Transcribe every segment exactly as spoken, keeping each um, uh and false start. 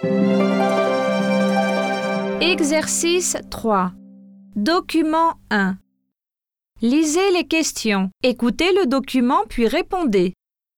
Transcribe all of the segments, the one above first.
Exercice trois. Document un. Lisez les questions. Écoutez le document puis répondez.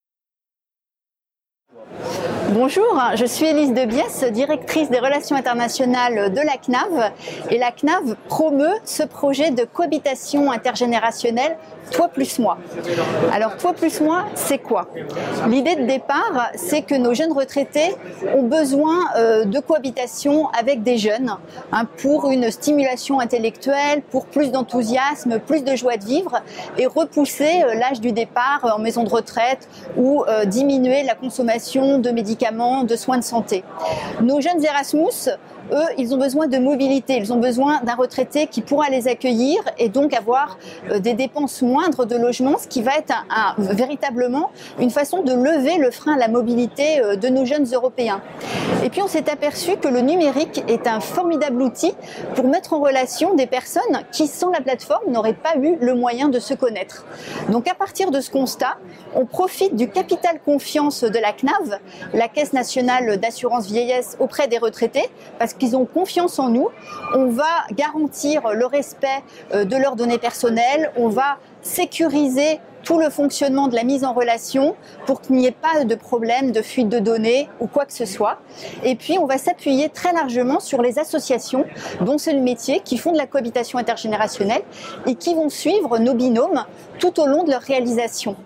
Bonjour, je suis Élise Debiès, directrice des relations internationales de la C N A V, et la C N A V promeut ce projet de cohabitation intergénérationnelle Toi plus moi. Alors Toi plus moi, c'est quoi? L'idée de départ, c'est que nos jeunes retraités ont besoin euh, de cohabitation avec des jeunes hein, pour une stimulation intellectuelle, pour plus d'enthousiasme, plus de joie de vivre et repousser euh, l'âge du départ en maison de retraite ou euh, diminuer la consommation de médicaments, de soins de santé. Nos jeunes Erasmus, eux, ils ont besoin de mobilité, ils ont besoin d'un retraité qui pourra les accueillir et donc avoir euh, des dépenses moindres de logement, ce qui va être un, un, véritablement une façon de lever le frein à la mobilité euh, de nos jeunes Européens. Et puis on s'est aperçu que le numérique est un formidable outil pour mettre en relation des personnes qui, sans la plateforme, n'auraient pas eu le moyen de se connaître. Donc à partir de ce constat, on profite du capital confiance de la C N A V, la Caisse nationale d'assurance vieillesse auprès des retraités, parce qu'ils ont confiance en nous. On va garantir le respect de leurs données personnelles, on va sécuriser tout le fonctionnement de la mise en relation pour qu'il n'y ait pas de problème de fuite de données ou quoi que ce soit. Et puis, on va s'appuyer très largement sur les associations dont c'est le métier, qui font de la cohabitation intergénérationnelle et qui vont suivre nos binômes tout au long de leur réalisation.